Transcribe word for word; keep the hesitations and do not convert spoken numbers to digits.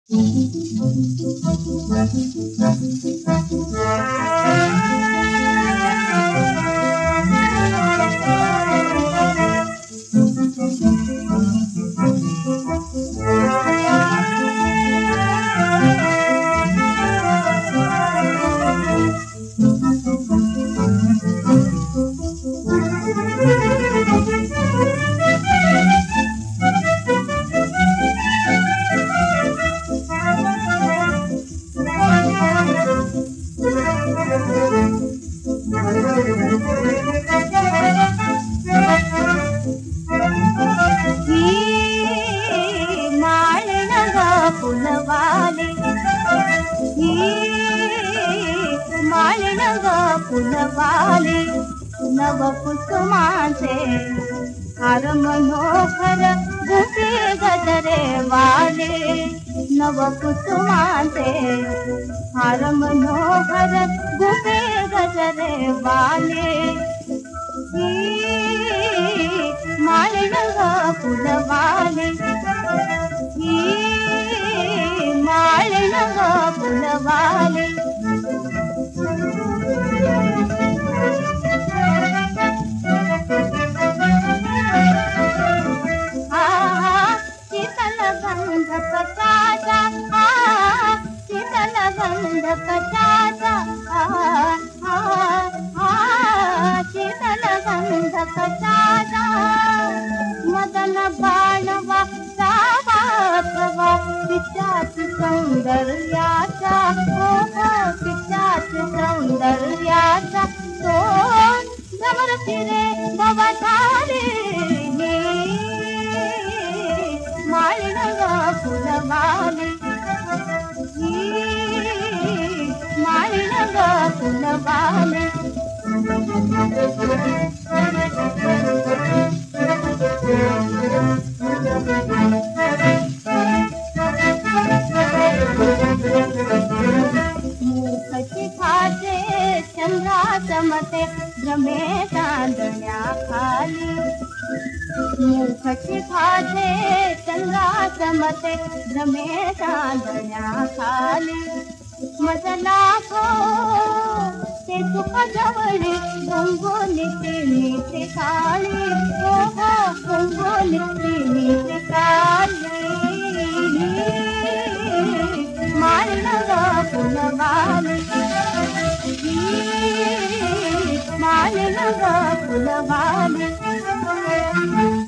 फुलवाले ही माळिनग फुलवाले नव कुसुमाचे हार मनोहर गुंफे गजरे वाले नव कुसुमाचे हार मनोहर गुंफे गजरे वाले ही माळिनग फुलवाले ही माळिनग फुलवाले शीतल गंध कशाचा शीतल गंध कशाचा शीतल गंध कशाचा मदन बाणवा सावाथवा तिच्याच सौंदर्याचा हो हो तिच्याच सौंदर्याचा तो जमर फिरे बवठारे माळिनग फुलवाले ही माळिनग फुलवाले मुखची खाते चंद्रा चमते भ्रमे चांदण्या खाली मुखची खाते चंद्रा चमते भ्रमे चांदण्या खाली मजला को ते सुख जवळे गुंगोलीची नीती काळी हो हो गुंगोलीची नीती काळी माळिनग फुलवाले ही माळिनग फुलवाले